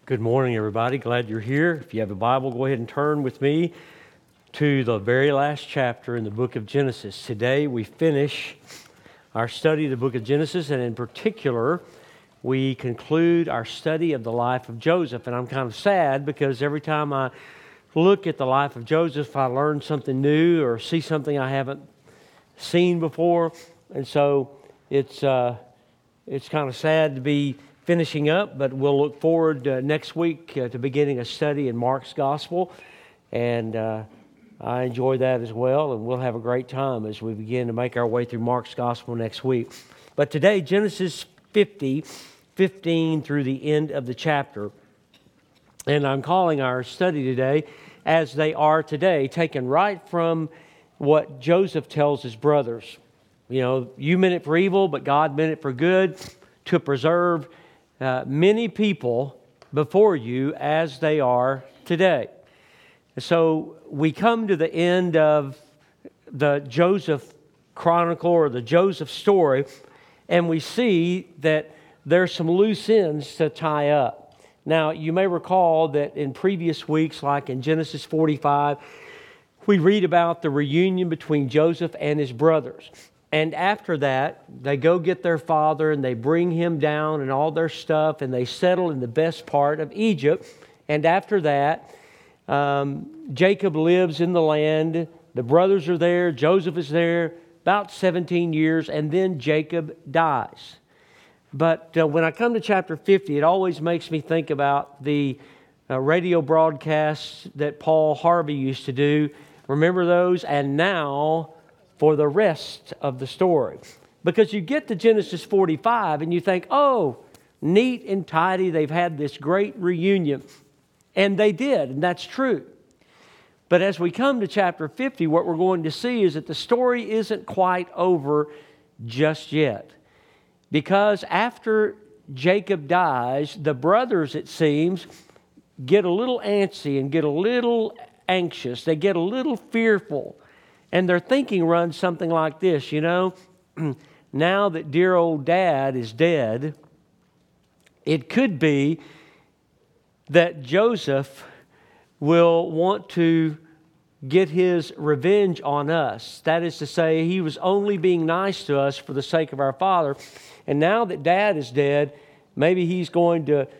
Good morning, everybody. Glad you're here. If you have a Bible, go ahead and turn with me to the very last chapter in the book of Genesis. Today, we finish our study of the book of Genesis, and in particular, we conclude our study of the life of Joseph. And I'm kind of sad because every time I look at the life of Joseph, I learn something new or see something I haven't seen before. And so it's kind of sad to be finishing up, but we'll look forward next week to beginning a study in Mark's Gospel, and I enjoy that as well, and we'll have a great time as we begin to make our way through Mark's Gospel next week. But today, Genesis 50, 15 through the end of the chapter, and I'm calling our study today, As They Are Today, taken right from what Joseph tells his brothers. You know, you meant it for evil, but God meant it for good, to preserve many people before you as they are today. So we come to the end of the Joseph Chronicle or the Joseph story, and we see that there's some loose ends to tie up. Now, you may recall that in previous weeks, like in Genesis 45, we read about the reunion between Joseph and his brothers. And after that, they go get their father and they bring him down and all their stuff, and they settle in the best part of Egypt. And after that, Jacob lives in the land. The brothers are there. Joseph is there about 17 years, and then Jacob dies. But when I come to chapter 50, it always makes me think about the radio broadcasts that Paul Harvey used to do. Remember those? And now for the rest of the story. Because you get to Genesis 45 and you think, oh, neat and tidy, they've had this great reunion. And they did, and that's true. But as we come to chapter 50, what we're going to see is that the story isn't quite over just yet. Because after Jacob dies, the brothers, it seems, get a little antsy and get a little anxious. They get a little fearful. And their thinking runs something like this, you know, now that dear old dad is dead, it could be that Joseph will want to get his revenge on us. That is to say, he was only being nice to us for the sake of our father. And now that dad is dead, maybe he's going to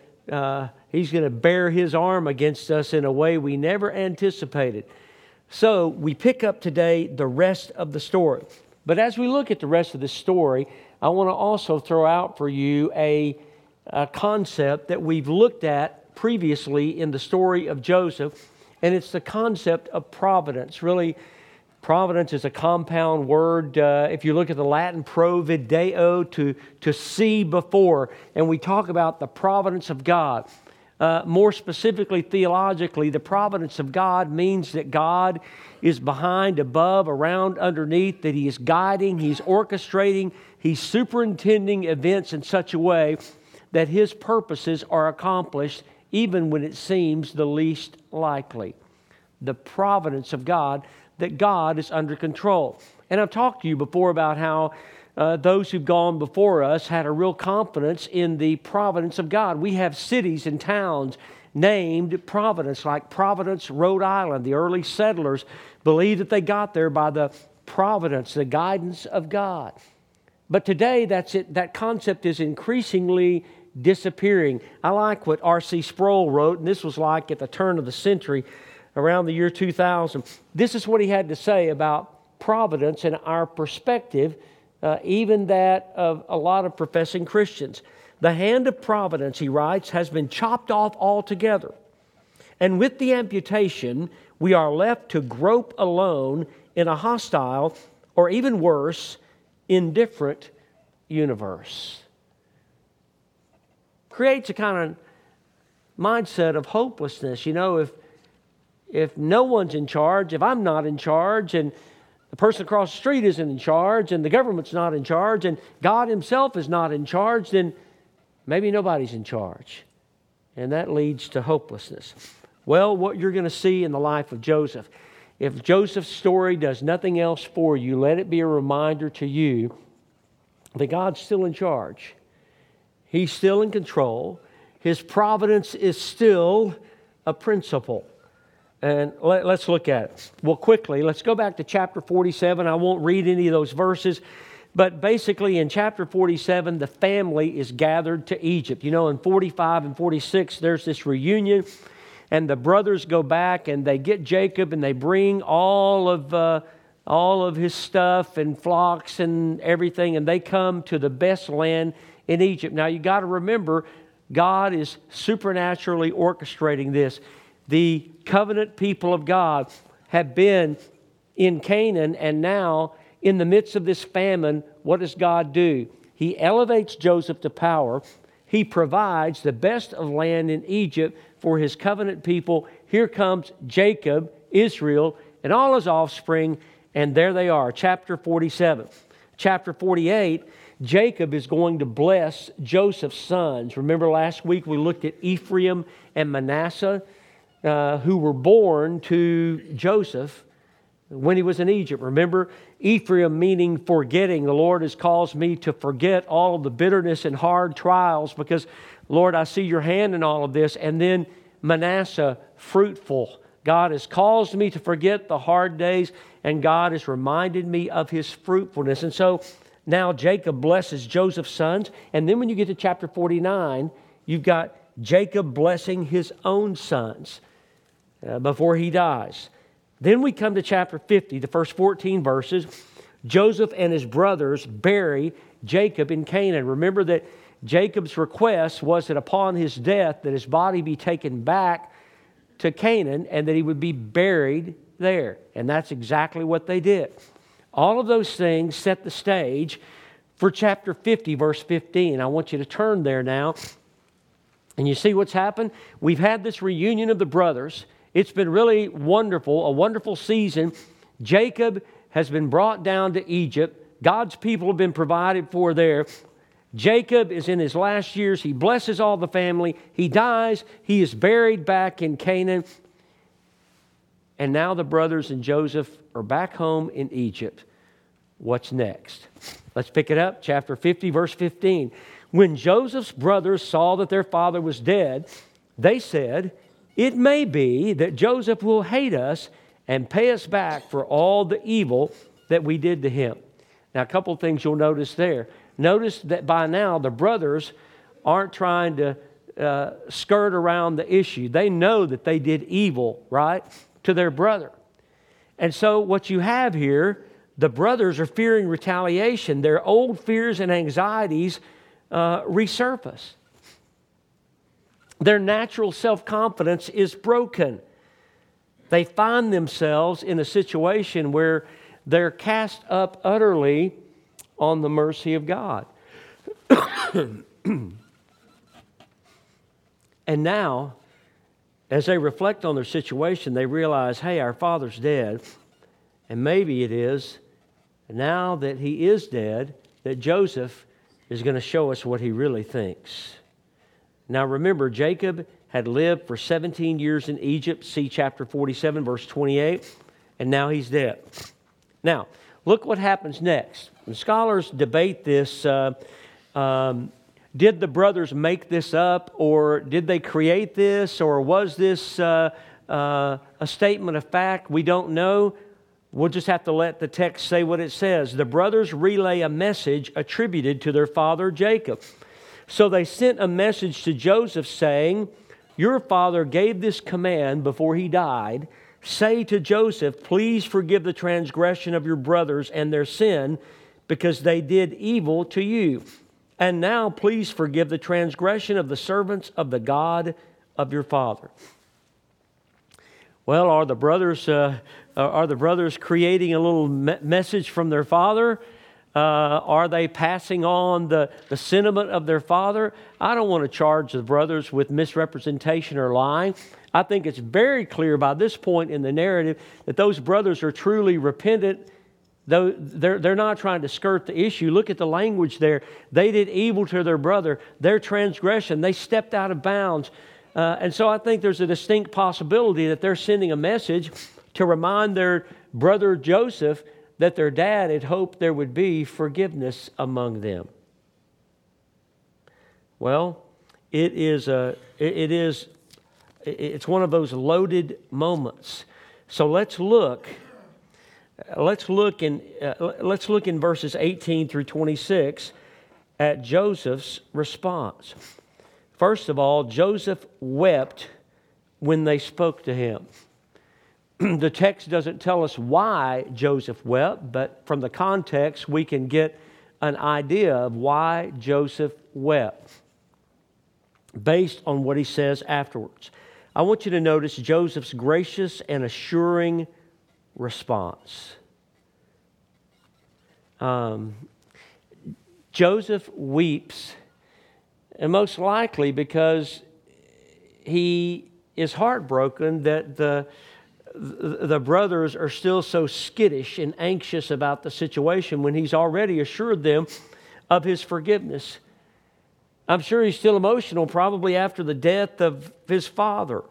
bear his arm against us in a way we never anticipated. So we pick up today the rest of the story. But as we look at the rest of the story, I want to also throw out for you a concept that we've looked at previously in the story of Joseph, and it's the concept of providence. Really, providence is a compound word. If you look at the Latin provideo, to see before, and we talk about the providence of God. More specifically, theologically, the providence of God means that God is behind, above, around, underneath, that He is guiding, He's orchestrating, He's superintending events in such a way that His purposes are accomplished even when it seems the least likely. The providence of God, that God is under control. And I've talked to you before about how those who've gone before us had a real confidence in the providence of God. We have cities and towns named Providence, like Providence, Rhode Island. The early settlers believed that they got there by the providence, the guidance of God. But today, that concept is increasingly disappearing. I like what R.C. Sproul wrote, and this was like at the turn of the century, around the year 2000. This is what he had to say about providence and our perspective, even that of a lot of professing Christians. The hand of providence, he writes, has been chopped off altogether. And with the amputation, we are left to grope alone in a hostile, or even worse, indifferent universe. Creates a kind of mindset of hopelessness. You know, if no one's in charge, if I'm not in charge, and the person across the street isn't in charge, and the government's not in charge, and God Himself is not in charge, then maybe nobody's in charge. And that leads to hopelessness. Well, what you're going to see in the life of Joseph, if Joseph's story does nothing else for you, let it be a reminder to you that God's still in charge. He's still in control. His providence is still a principle. And let's look at it. Well, quickly, let's go back to chapter 47. I won't read any of those verses. But basically, in chapter 47, the family is gathered to Egypt. You know, in 45 and 46, there's this reunion. And the brothers go back and they get Jacob and they bring all of his stuff and flocks and everything. And they come to the best land in Egypt. Now, you got to remember, God is supernaturally orchestrating this. The covenant people of God have been in Canaan, and now in the midst of this famine, what does God do? He elevates Joseph to power. He provides the best of land in Egypt for His covenant people. Here comes Jacob, Israel, and all his offspring, and there they are, chapter 47. Chapter 48, Jacob is going to bless Joseph's sons. Remember last week we looked at Ephraim and Manasseh, who were born to Joseph when he was in Egypt. Remember, Ephraim meaning forgetting. The Lord has caused me to forget all of the bitterness and hard trials because, Lord, I see your hand in all of this. And then Manasseh, fruitful. God has caused me to forget the hard days, and God has reminded me of His fruitfulness. And so now Jacob blesses Joseph's sons. And then when you get to chapter 49, you've got Jacob blessing his own sons before he dies. Then we come to chapter 50, the first 14 verses. Joseph and his brothers bury Jacob in Canaan. Remember that Jacob's request was that upon his death that his body be taken back to Canaan and that he would be buried there. And that's exactly what they did. All of those things set the stage for chapter 50, verse 15. I want you to turn there now. And you see what's happened? We've had this reunion of the brothers. It's been really wonderful, a wonderful season. Jacob has been brought down to Egypt. God's people have been provided for there. Jacob is in his last years. He blesses all the family. He dies. He is buried back in Canaan. And now the brothers and Joseph are back home in Egypt. What's next? Let's pick it up. Chapter 50, verse 15. When Joseph's brothers saw that their father was dead, they said, "It may be that Joseph will hate us and pay us back for all the evil that we did to him." Now, a couple of things you'll notice there. Notice that by now the brothers aren't trying to skirt around the issue. They know that they did evil, right, to their brother. And so what you have here, the brothers are fearing retaliation. Their old fears and anxieties resurface. Their natural self-confidence is broken. They find themselves in a situation where they're cast up utterly on the mercy of God. And now, as they reflect on their situation, they realize, hey, our father's dead. And maybe it is, now that he is dead, that Joseph is going to show us what he really thinks. Now remember, Jacob had lived for 17 years in Egypt. See chapter 47, verse 28. And now he's dead. Now, look what happens next. And scholars debate this. Did the brothers make this up, or did they create this, or was this a statement of fact? We don't know. We'll just have to let the text say what it says. The brothers relay a message attributed to their father Jacob. So they sent a message to Joseph saying, "Your father gave this command before he died. Say to Joseph, please forgive the transgression of your brothers and their sin, because they did evil to you. And now please forgive the transgression of the servants of the God of your father." Well, are the brothers creating a little message from their father? Are they passing on the sentiment of their father? I don't want to charge the brothers with misrepresentation or lying. I think it's very clear by this point in the narrative that those brothers are truly repentant. Though they're not trying to skirt the issue. Look at the language there. They did evil to their brother. Their transgression, they stepped out of bounds. And so I think there's a distinct possibility that they're sending a message to remind their brother Joseph that their dad had hoped there would be forgiveness among them. Well, it's one of those loaded moments. So let's look in verses 18 through 26 at Joseph's response. First of all, Joseph wept when they spoke to him. The text doesn't tell us why Joseph wept, but from the context we can get an idea of why Joseph wept based on what he says afterwards. I want you to notice Joseph's gracious and assuring response. Joseph weeps, and most likely because he is heartbroken that the brothers are still so skittish and anxious about the situation when he's already assured them of his forgiveness. I'm sure he's still emotional, probably after the death of his father.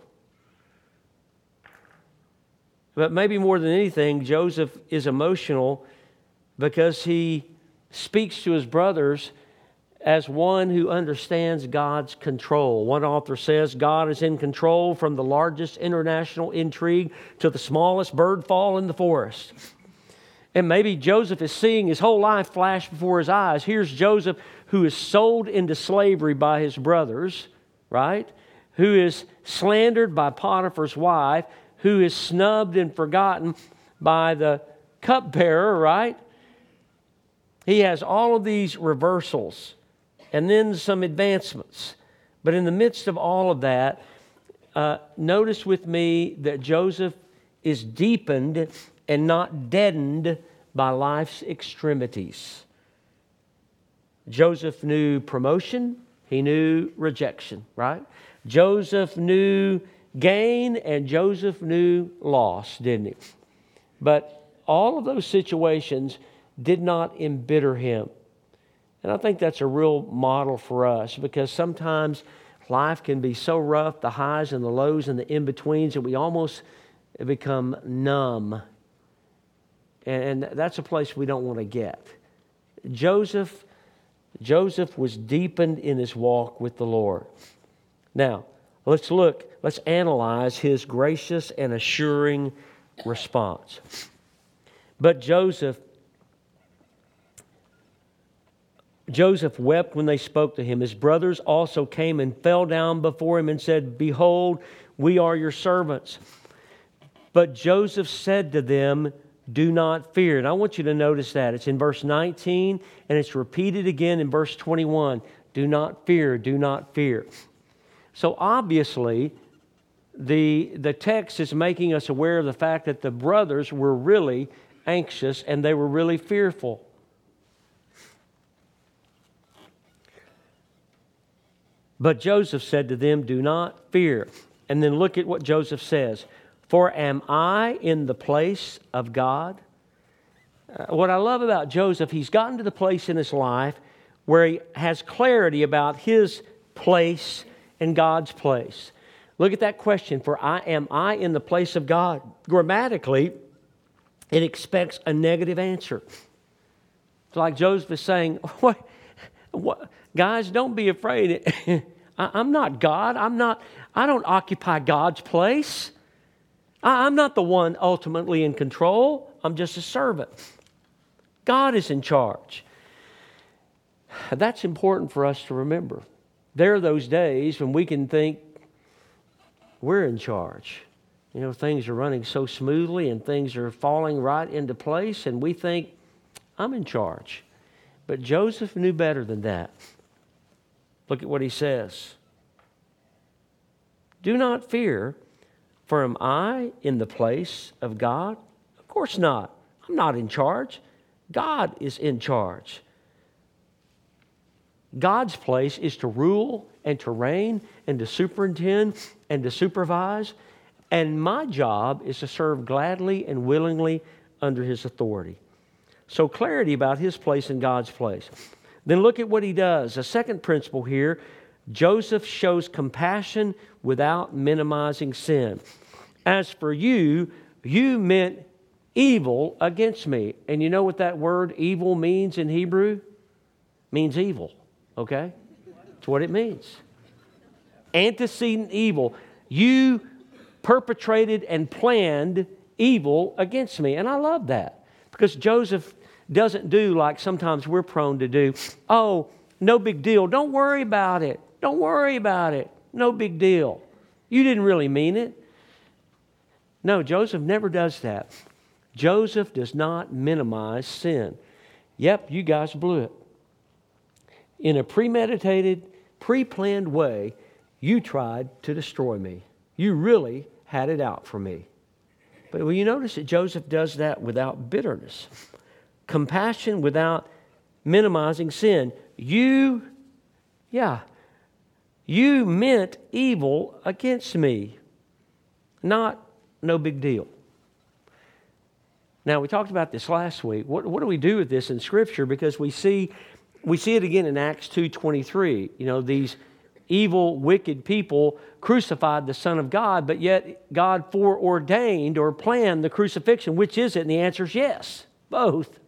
But maybe more than anything, Joseph is emotional because he speaks to his brothers as one who understands God's control. One author says God is in control from the largest international intrigue to the smallest bird fall in the forest. And maybe Joseph is seeing his whole life flash before his eyes. Here's Joseph who is sold into slavery by his brothers, right? Who is slandered by Potiphar's wife, who is snubbed and forgotten by the cupbearer, right? He has all of these reversals and then some advancements. But in the midst of all of that, notice with me that Joseph is deepened and not deadened by life's extremities. Joseph knew promotion, he knew rejection, right? Joseph knew gain and Joseph knew loss, didn't he? But all of those situations did not embitter him. And I think that's a real model for us, because sometimes life can be so rough, the highs and the lows and the in-betweens, that we almost become numb. And that's a place we don't want to get. Joseph was deepened in his walk with the Lord. Now, let's analyze his gracious and assuring response. But Joseph wept when they spoke to him. His brothers also came and fell down before him and said, "Behold, we are your servants." But Joseph said to them, "Do not fear." And I want you to notice that. It's in verse 19, and it's repeated again in verse 21. Do not fear, do not fear. So obviously, the text is making us aware of the fact that the brothers were really anxious and they were really fearful. But Joseph said to them, "Do not fear." And then look at what Joseph says. "For am I in the place of God?" What I love about Joseph, he's gotten to the place in his life where he has clarity about his place and God's place. Look at that question, "For am I in the place of God?" Grammatically, it expects a negative answer. It's like Joseph is saying, what? Guys, don't be afraid. I'm not God. I don't occupy God's place. I'm not the one ultimately in control. I'm just a servant. God is in charge. That's important for us to remember. There are those days when we can think we're in charge. You know, things are running so smoothly and things are falling right into place, and we think, I'm in charge. But Joseph knew better than that. Look at what he says. "Do not fear, for am I in the place of God?" Of course not. I'm not in charge. God is in charge. God's place is to rule and to reign and to superintend and to supervise. And my job is to serve gladly and willingly under His authority. So clarity about His place and God's place. Then look at what he does. A second principle here, Joseph shows compassion without minimizing sin. "As for you, you meant evil against me." And you know what that word evil means in Hebrew? It means evil, okay? That's what it means. antecedent evil. You perpetrated and planned evil against me. And I love that because Joseph doesn't do like sometimes we're prone to do. Oh, no big deal. Don't worry about it. Don't worry about it. No big deal. You didn't really mean it. No, Joseph never does that. Joseph does not minimize sin. Yep, you guys blew it. In a premeditated, pre-planned way, you tried to destroy me. You really had it out for me. But will you notice that Joseph does that without bitterness? Compassion without minimizing sin. You meant evil against me. No big deal. Now, we talked about this last week. What do we do with this in Scripture? Because we see it again in Acts 2:23. You know, these evil, wicked people crucified the Son of God, but yet God foreordained or planned the crucifixion. Which is it? And the answer is yes, both.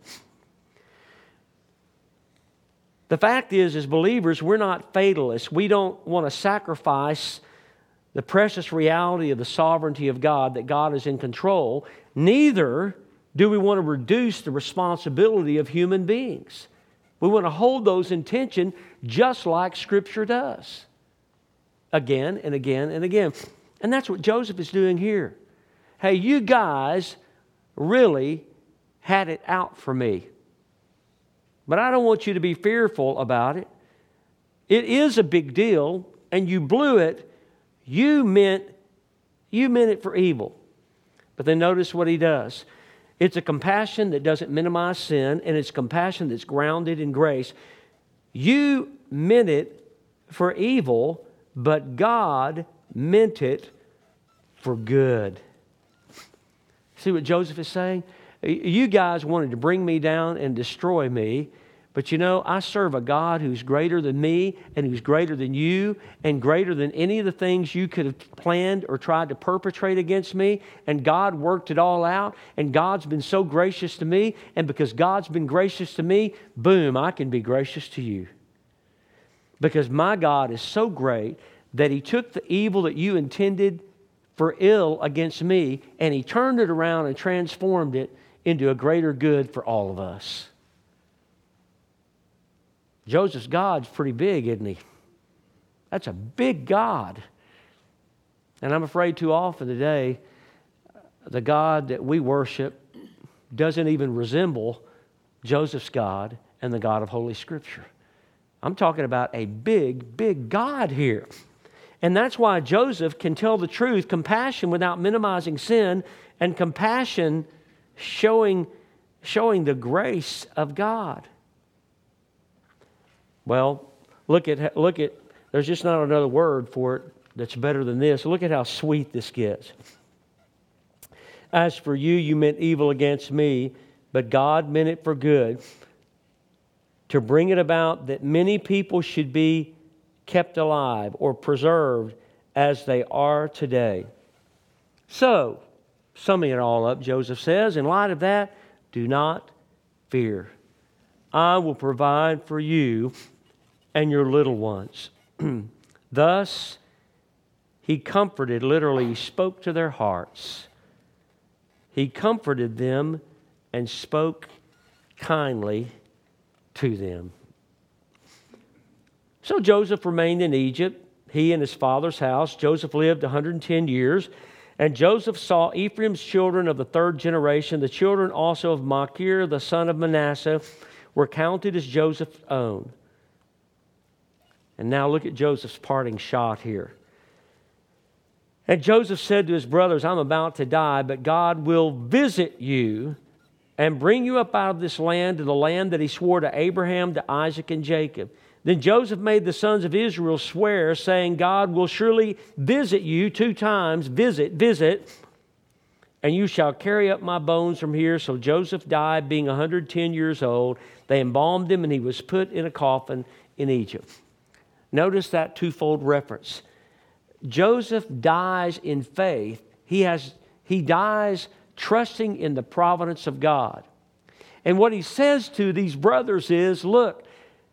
The fact is, as believers, we're not fatalists. We don't want to sacrifice the precious reality of the sovereignty of God, that God is in control. Neither do we want to reduce the responsibility of human beings. We want to hold those in tension just like Scripture does. Again and again and again. And that's what Joseph is doing here. Hey, you guys really had it out for me. But I don't want you to be fearful about it. It is a big deal, and you blew it. You meant it for evil. But then notice what he does. It's a compassion that doesn't minimize sin, and it's compassion that's grounded in grace. You meant it for evil, but God meant it for good. See what Joseph is saying? You guys wanted to bring me down and destroy me, but you know, I serve a God who's greater than me and who's greater than you and greater than any of the things you could have planned or tried to perpetrate against me. And God worked it all out, and God's been so gracious to me. And because God's been gracious to me, boom, I can be gracious to you. Because my God is so great that He took the evil that you intended for ill against me, and He turned it around and transformed it into a greater good for all of us. Joseph's God's pretty big, isn't he? That's a big God. And I'm afraid too often today, the God that we worship doesn't even resemble Joseph's God and the God of Holy Scripture. I'm talking about a big, big God here. And that's why Joseph can tell the truth, compassion without minimizing sin, and compassion showing the grace of God. Well, look at, there's just not another word for it that's better than this. Look at how sweet this gets. As for you, you meant evil against me, but God meant it for good, to bring it about that many people should be kept alive or preserved as they are today. So, summing it all up, Joseph says, in light of that, do not fear. I will provide for you and your little ones. Thus, he comforted, literally, he spoke to their hearts. He comforted them and spoke kindly to them. So Joseph remained in Egypt, he and his father's house. Joseph lived 110 years. And Joseph saw Ephraim's children of the third generation. The children also of Machir, the son of Manasseh, were counted as Joseph's own. And now look at Joseph's parting shot here. And Joseph said to his brothers, I'm about to die, but God will visit you and bring you up out of this land to the land that He swore to Abraham, to Isaac, and Jacob. Then Joseph made the sons of Israel swear, saying, God will surely visit you 2 times, visit, and you shall carry up my bones from here. So Joseph died, being 110 years old. They embalmed him, and he was put in a coffin in Egypt. Notice that twofold reference. Joseph dies in faith. He dies trusting in the providence of God. And what he says to these brothers is, look,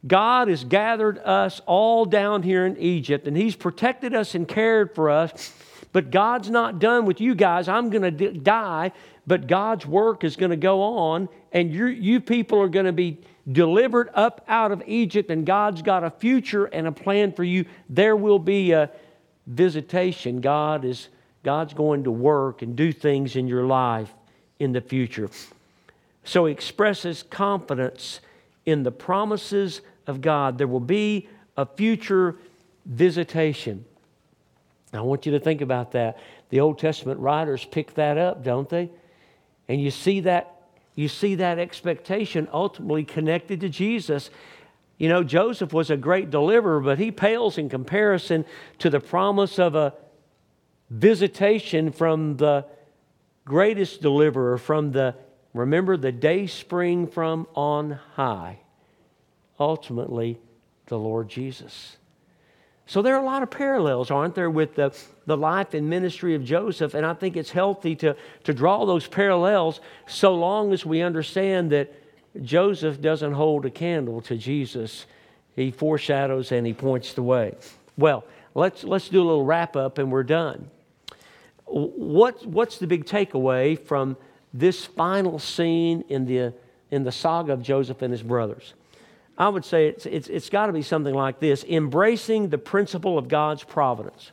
God has gathered us all down here in Egypt, and He's protected us and cared for us. But God's not done with you guys. I'm going to die, but God's work is going to go on, and you people are going to be delivered up out of Egypt, and God's got a future and a plan for you. There will be a visitation. God's going to work and do things in your life in the future. So He expresses confidence in the promises of God. There will be a future visitation. I want you to think about that. The Old Testament writers pick that up, don't they? And you see that expectation ultimately connected to Jesus. You know, Joseph was a great deliverer, but he pales in comparison to the promise of a visitation from the greatest deliverer, remember, the day spring from on high. Ultimately, the Lord Jesus. So there are a lot of parallels, aren't there, with the life and ministry of Joseph, and I think it's healthy to draw those parallels so long as we understand that Joseph doesn't hold a candle to Jesus. He foreshadows and he points the way. Well, let's do a little wrap-up and we're done. What's the big takeaway from this final scene in the saga of Joseph and his brothers? I would say it's got to be something like this: embracing the principle of God's providence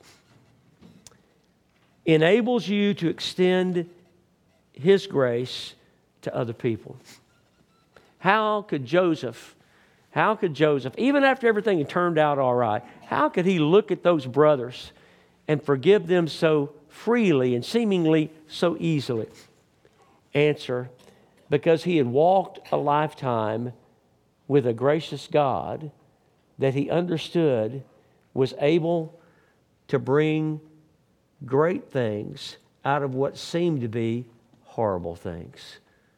enables you to extend His grace to other people. How could Joseph, even after everything had turned out all right, how could he look at those brothers and forgive them so freely and seemingly so easily? Answer: because he had walked a lifetime with a gracious God that he understood was able to bring great things out of what seemed to be horrible things.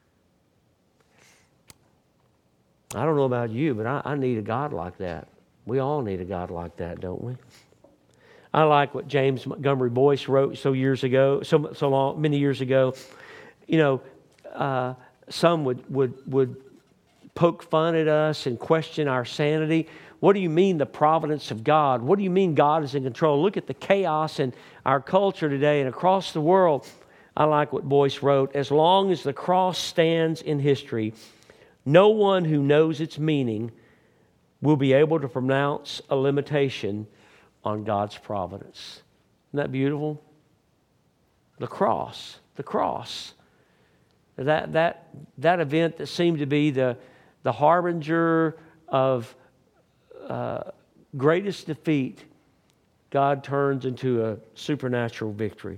I don't know about you, but I need a God like that. We all need a God like that, don't we? I like what James Montgomery Boyce wrote many years ago. You know, some would poke fun at us and question our sanity. What do you mean the providence of God? What do you mean God is in control? Look at the chaos in our culture today and across the world. I like what Boyce wrote: as long as the cross stands in history, no one who knows its meaning will be able to pronounce a limitation on God's providence. Isn't that beautiful? The cross. That event that seemed to be the harbinger of greatest defeat, God turns into a supernatural victory.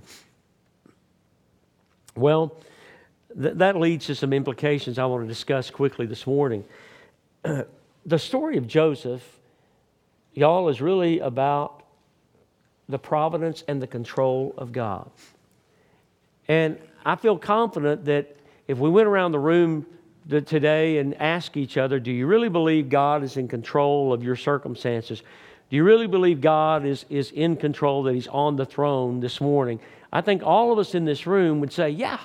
Well, that leads to some implications I want to discuss quickly this morning. The story of Joseph, y'all, is really about the providence and the control of God. And I feel confident that if we went around the room today and asked each other, do you really believe God is in control of your circumstances? Do you really believe God is in control, that He's on the throne this morning? I think all of us in this room would say, yeah.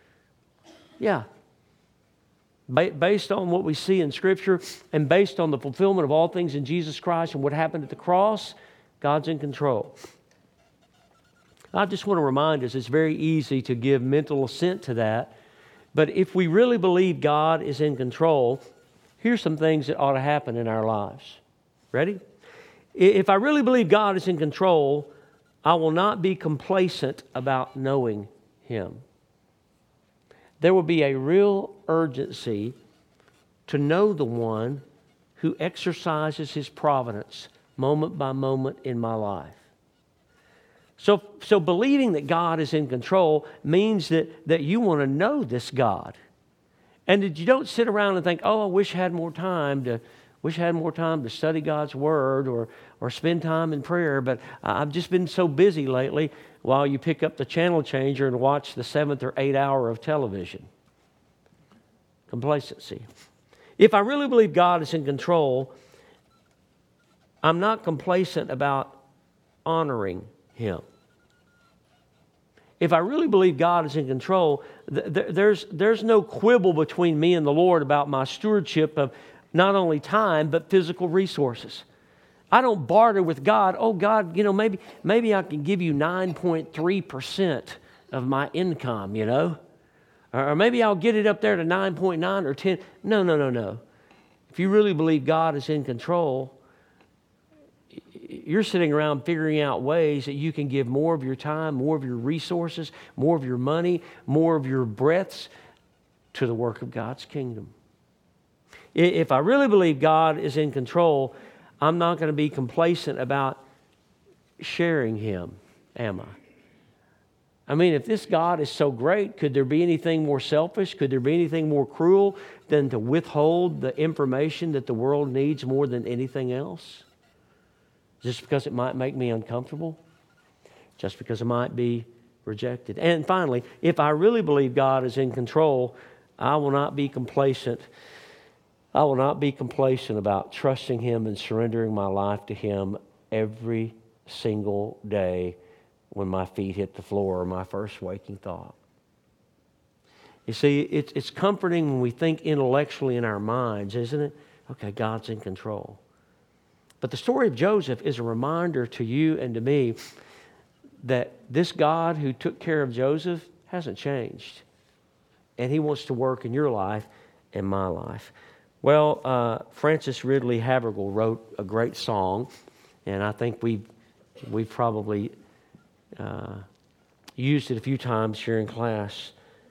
Based on what we see in Scripture and based on the fulfillment of all things in Jesus Christ and what happened at the cross, God's in control. I just want to remind us, it's very easy to give mental assent to that. But if we really believe God is in control, here's some things that ought to happen in our lives. Ready? If I really believe God is in control, I will not be complacent about knowing Him. There will be a real urgency to know the one who exercises His providence moment by moment in my life. So believing that God is in control means that you want to know this God. And that you don't sit around and think, oh, I wish I had more time to study God's Word or spend time in prayer, but I've just been so busy lately, while you pick up the channel changer and watch the 7th or 8th hour of television. Complacency. If I really believe God is in control, I'm not complacent about honoring Him. If I really believe God is in control, there's no quibble between me and the Lord about my stewardship of not only time, but physical resources. I don't barter with God. Oh, God, maybe I can give you 9.3% of my income, Or maybe I'll get it up there to 9.9 or 10. No. If you really believe God is in control, you're sitting around figuring out ways that you can give more of your time, more of your resources, more of your money, more of your breaths to the work of God's kingdom. If I really believe God is in control, I'm not going to be complacent about sharing Him, am I? I mean, if this God is so great, could there be anything more selfish? Could there be anything more cruel than to withhold the information that the world needs more than anything else? Just because it might make me uncomfortable? Just because it might be rejected? And finally, if I really believe God is in control, I will not be complacent. I will not be complacent about trusting Him and surrendering my life to Him every single day when my feet hit the floor or my first waking thought. You see, it's comforting when we think intellectually in our minds, isn't it? Okay, God's in control. But the story of Joseph is a reminder to you and to me that this God who took care of Joseph hasn't changed. And He wants to work in your life and my life. Well, Francis Ridley Havergal wrote a great song, and I think we've probably used it a few times here in class.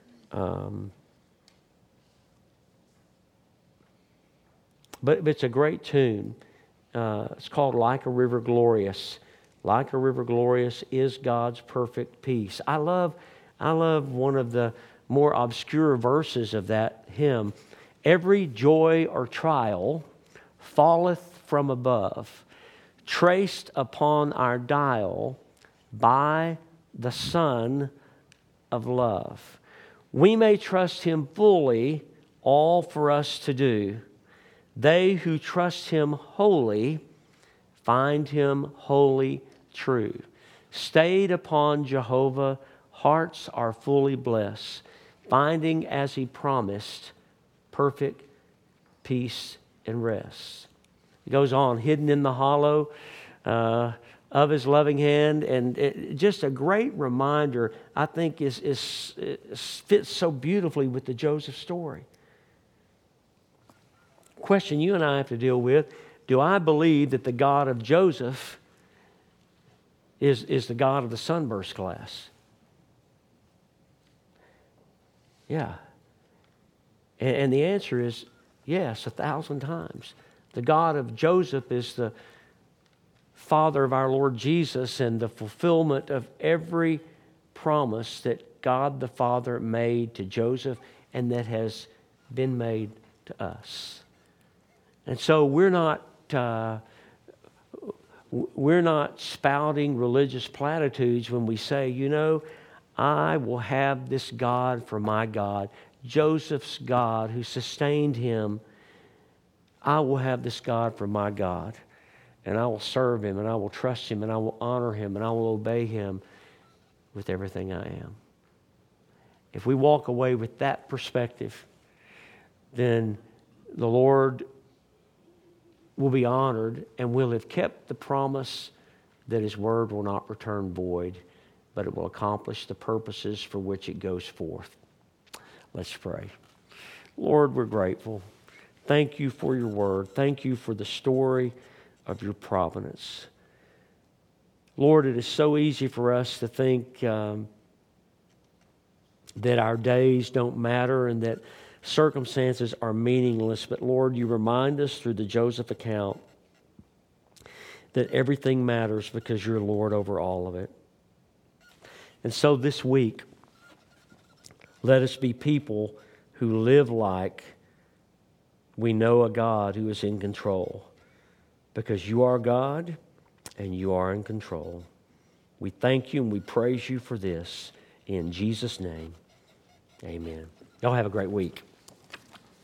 But it's a great tune. It's called Like a River Glorious. Like a river glorious is God's perfect peace. I love one of the more obscure verses of that hymn. Every joy or trial falleth from above, traced upon our dial by the Son of love. We may trust Him fully, all for us to do. They who trust Him wholly find Him wholly true. Stayed upon Jehovah, hearts are fully blessed, finding as He promised perfect peace and rest. It goes on, hidden in the hollow of His loving hand, and just a great reminder, I think, fits so beautifully with the Joseph story. Question you and I have to deal with: do I believe that the God of Joseph is the God of the sunburst class? Yeah. And the answer is yes, 1,000 times. The God of Joseph is the Father of our Lord Jesus and the fulfillment of every promise that God the Father made to Joseph and that has been made to us. And so we're not spouting religious platitudes when we say, I will have this God for my God. Joseph's God who sustained him, I will have this God for my God. And I will serve Him, and I will trust Him, and I will honor Him, and I will obey Him with everything I am. If we walk away with that perspective, then the Lord will be honored and will have kept the promise that His word will not return void, but it will accomplish the purposes for which it goes forth. Let's pray. Lord, we're grateful. Thank You for Your word. Thank You for the story of Your providence. Lord, it is so easy for us to think that our days don't matter and that circumstances are meaningless. But Lord, You remind us through the Joseph account that everything matters because You're Lord over all of it. And so this week, let us be people who live like we know a God who is in control. Because You are God and You are in control. We thank You and we praise You for this. In Jesus' name, amen. Y'all have a great week.